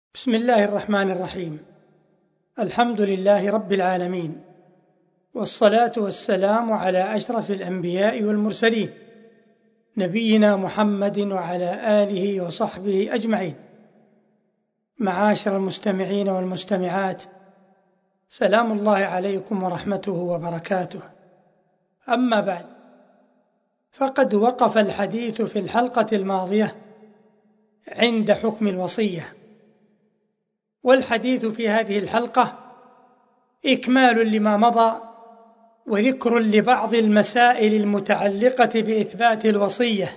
بسم الله الرحمن الرحيم. الحمد لله رب العالمين، والصلاة والسلام على أشرف الأنبياء والمرسلين، نبينا محمد وعلى آله وصحبه أجمعين. معاشر المستمعين والمستمعات، سلام الله عليكم ورحمته وبركاته. أما بعد، فقد وقف الحديث في الحلقة الماضية عند حكم الوصية، والحديث في هذه الحلقة إكمال لما مضى وذكر لبعض المسائل المتعلقة بإثبات الوصية.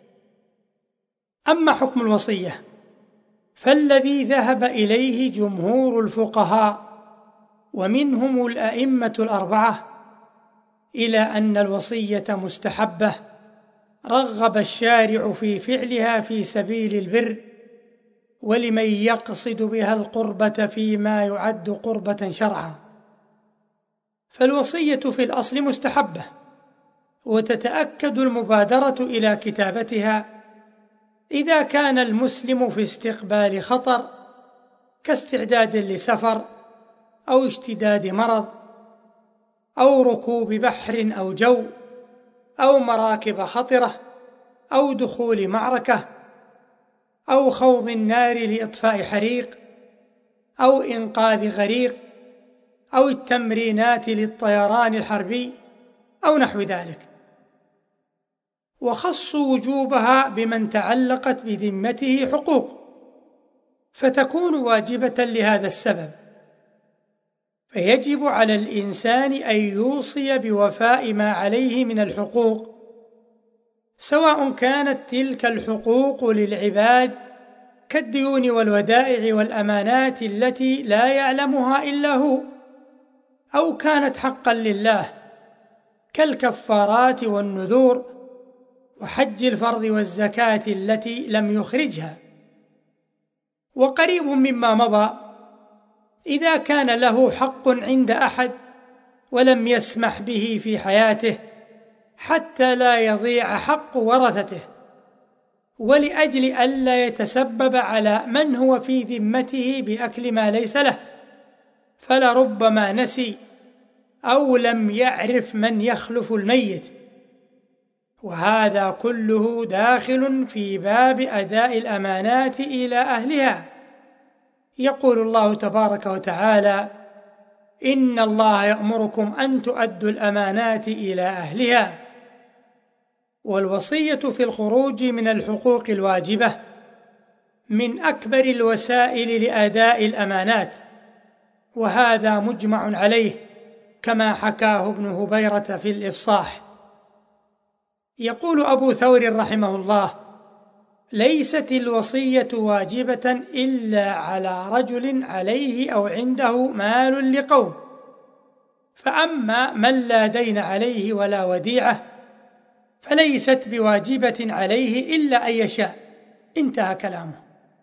أما حكم الوصية فالذي ذهب إليه جمهور الفقهاء ومنهم الأئمة الأربعة إلى أن الوصية مستحبة رغب الشارع في فعلها في سبيل البر، ولمن يقصد بها القربة فيما يعد قربة شرعا. فالوصية في الأصل مستحبة، وتتأكد المبادرة إلى كتابتها إذا كان المسلم في استقبال خطر كاستعداد لسفر أو اشتداد مرض أو ركوب بحر أو جو أو مراكب خطرة أو دخول معركة أو خوض النار لإطفاء حريق أو إنقاذ غريق أو التمرينات للطيران الحربي أو نحو ذلك. وخصوا وجوبها بمن تعلقت بذمته حقوق، فتكون واجبة لهذا السبب، فيجب على الإنسان أن يوصي بوفاء ما عليه من الحقوق، سواء كانت تلك الحقوق للعباد كالديون والودائع والأمانات التي لا يعلمها إلا هو، أو كانت حقا لله كالكفارات والنذور وحج الفرض والزكاة التي لم يخرجها. وقريب مما مضى إذا كان له حق عند أحد ولم يسمح به في حياته حتى لا يضيع حق ورثته، ولأجل ألا يتسبب على من هو في ذمته بأكل ما ليس له، فلربما نسي أو لم يعرف من يخلف الميت، وهذا كله داخل في باب أداء الأمانات إلى أهلها. يقول الله تبارك وتعالى: إن الله يأمركم أن تؤدوا الأمانات إلى أهلها. والوصية في الخروج من الحقوق الواجبة من أكبر الوسائل لأداء الأمانات، وهذا مجمع عليه كما حكاه ابن هبيرة في الإفصاح. يقول أبو ثور رحمه الله: ليست الوصية واجبة إلا على رجل عليه أو عنده مال لقوم، فأما من لا دين عليه ولا وديعة فليست بواجبة عليه إلا أن يشاء. انتهى كلامه.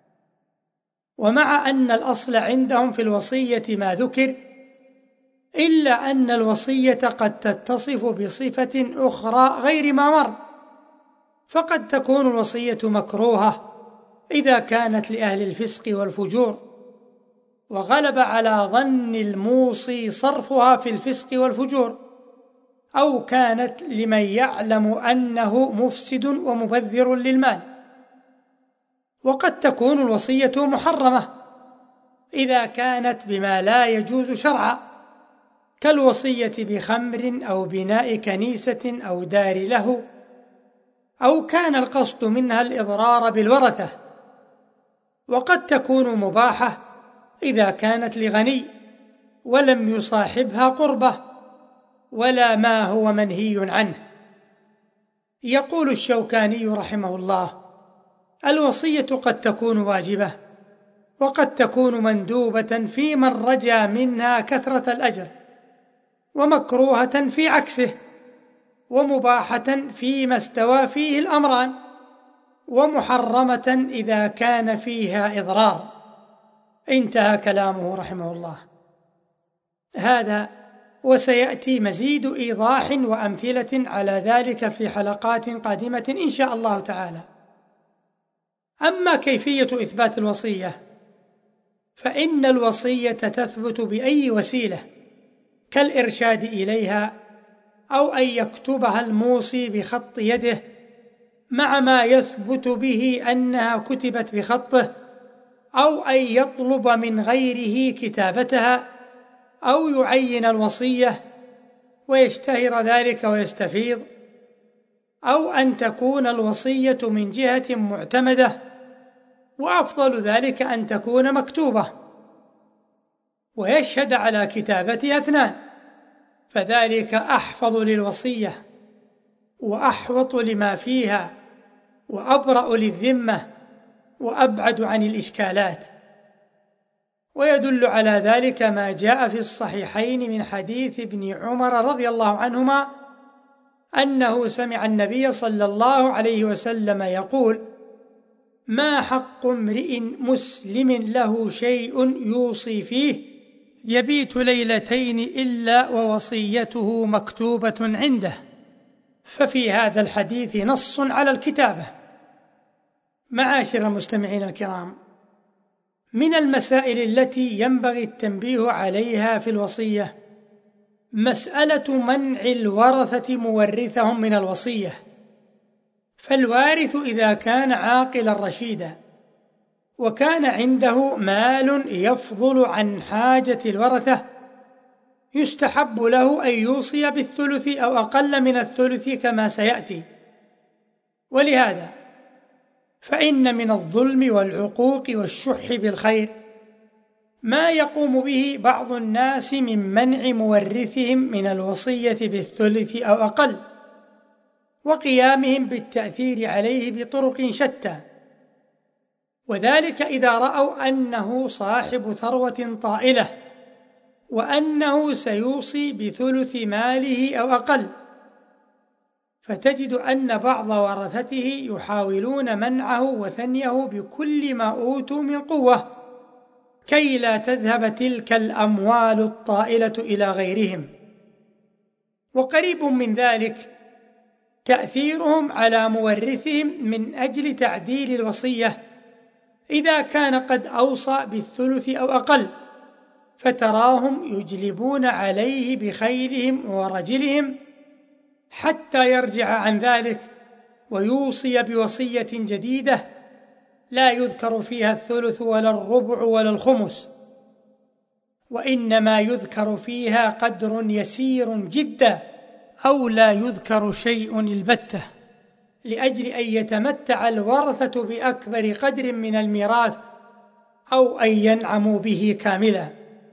ومع أن الأصل عندهم في الوصية ما ذكر، إلا أن الوصية قد تتصف بصفة أخرى غير ما مر، فقد تكون الوصية مكروهة إذا كانت لأهل الفسق والفجور، وغلب على ظن الموصي صرفها في الفسق والفجور، أو كانت لمن يعلم أنه مفسد ومبذر للمال. وقد تكون الوصية محرمة إذا كانت بما لا يجوز شرعا، كالوصية بخمر أو بناء كنيسة أو دار له، أو كان القصد منها الإضرار بالورثة. وقد تكون مباحة إذا كانت لغني ولم يصاحبها قربة ولا ما هو منهي عنه. يقول الشوكاني رحمه الله: الوصية قد تكون واجبة، وقد تكون مندوبة في من رجا منها كثرة الأجر، ومكروهة في عكسه، ومباحة فيما استوى فيه الأمران، ومحرمة إذا كان فيها إضرار. انتهى كلامه رحمه الله. هذا وسيأتي مزيد إيضاح وأمثلة على ذلك في حلقات قادمة إن شاء الله تعالى. أما كيفية إثبات الوصية فإن الوصية تثبت بأي وسيلة، كالإرشاد إليها، أو أن يكتبها الموصي بخط يده مع ما يثبت به أنها كتبت بخطه، أو أن يطلب من غيره كتابتها، أو يعين الوصية ويشتهر ذلك ويستفيض، أو أن تكون الوصية من جهة معتمدة، وأفضل ذلك أن تكون مكتوبة ويشهد على كتابتها 2، فذلك أحفظ للوصية وأحوط لما فيها وأبرأ للذمة وأبعد عن الإشكالات. ويدل على ذلك ما جاء في الصحيحين من حديث ابن عمر رضي الله عنهما أنه سمع النبي صلى الله عليه وسلم يقول: ما حق امرئ مسلم له شيء يوصي فيه يبيت ليلتين إلا ووصيته مكتوبة عنده. ففي هذا الحديث نص على الكتابة. معاشر المستمعين الكرام، من المسائل التي ينبغي التنبيه عليها في الوصية مسألة منع الورثة مورثهم من الوصية. فالوارث إذا كان عاقلا رشيدا وكان عنده مال يفضل عن حاجة الورثة يستحب له أن يوصي بالثلث أو أقل من الثلث كما سيأتي. ولهذا فإن من الظلم والعقوق والشح بالخير ما يقوم به بعض الناس من منع مورثهم من الوصية بالثلث أو أقل، وقيامهم بالتأثير عليه بطرق شتى، وذلك إذا رأوا أنه صاحب ثروة طائلة وأنه سيوصي بثلث ماله أو أقل، فتجد أن بعض ورثته يحاولون منعه وثنيه بكل ما أوتوا من قوة كي لا تذهب تلك الأموال الطائلة إلى غيرهم. وقريب من ذلك تأثيرهم على مورثهم من أجل تعديل الوصية إذا كان قد أوصى بالثلث أو أقل، فتراهم يجلبون عليه بخيلهم ورجلهم حتى يرجع عن ذلك ويوصي بوصية جديدة لا يذكر فيها الثلث ولا الربع ولا الخمس، وإنما يذكر فيها قدر يسير جدا أو لا يذكر شيء البتة، لأجل أن يتمتع الورثة بأكبر قدر من الميراث أو أن ينعموا به كاملا.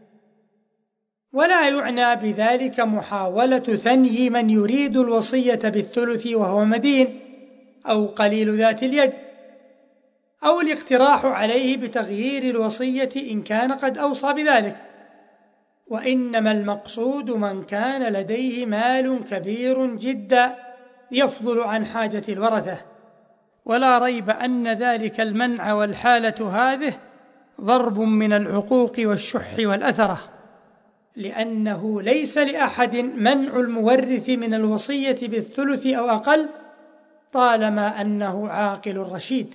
ولا يعنى بذلك محاولة ثني من يريد الوصية بالثلث وهو مدين أو قليل ذات اليد، أو الاقتراح عليه بتغيير الوصية إن كان قد أوصى بذلك، وإنما المقصود من كان لديه مال كبير جدا يفضل عن حاجة الورثة. ولا ريب أن ذلك المنع والحالة هذه ضرب من العقوق والشح والأثرة، لأنه ليس لأحد منع المورث من الوصية بالثلث أو أقل طالما أنه عاقل رشيد.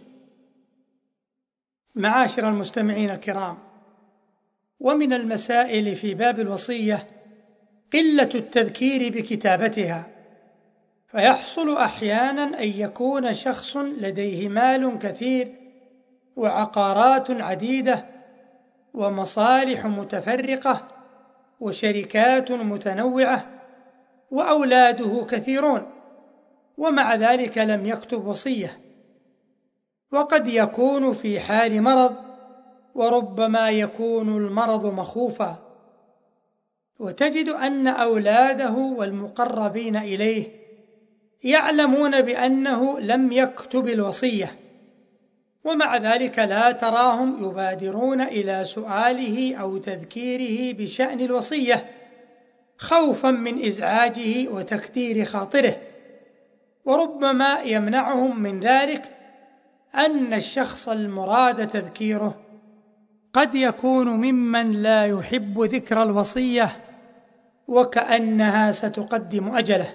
معاشر المستمعين الكرام، ومن المسائل في باب الوصية قلة التذكير بكتابتها، فيحصل أحيانا أن يكون شخص لديه مال كثير وعقارات عديدة ومصالح متفرقة وشركات متنوعة وأولاده كثيرون، ومع ذلك لم يكتب وصية، وقد يكون في حال مرض، وربما يكون المرض مخوفا، وتجد أن أولاده والمقربين إليه يعلمون بأنه لم يكتب الوصية، ومع ذلك لا تراهم يبادرون إلى سؤاله أو تذكيره بشأن الوصية خوفا من إزعاجه وتكدير خاطره. وربما يمنعهم من ذلك أن الشخص المراد تذكيره قد يكون ممن لا يحب ذكر الوصية وكأنها ستقدم أجله،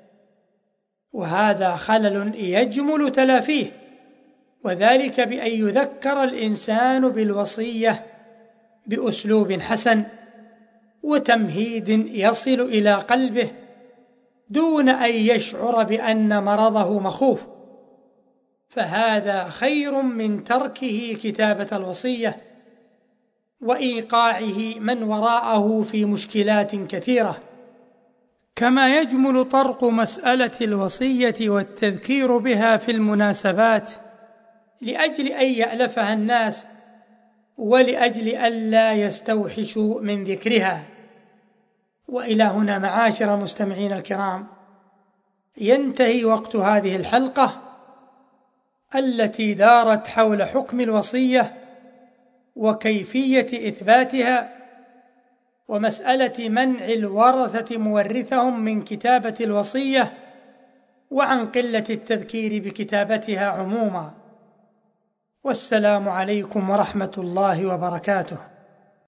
وهذا خلل يجمل تلافيه، وذلك بأن يذكر الإنسان بالوصية بأسلوب حسن وتمهيد يصل إلى قلبه دون أن يشعر بأن مرضه مخوف، فهذا خير من تركه كتابة الوصية وإيقاعه من وراءه في مشكلات كثيرة. كما يجمل طرق مسألة الوصية والتذكير بها في المناسبات لأجل أن يألفها الناس ولأجل ألا يستوحشوا من ذكرها. وإلى هنا معاشر المستمعين الكرام ينتهي وقت هذه الحلقة التي دارت حول حكم الوصية وكيفية إثباتها ومسألة منع الورثة مورثهم من كتابة الوصية وعن قلة التذكير بكتابتها عموما. والسلام عليكم ورحمة الله وبركاته.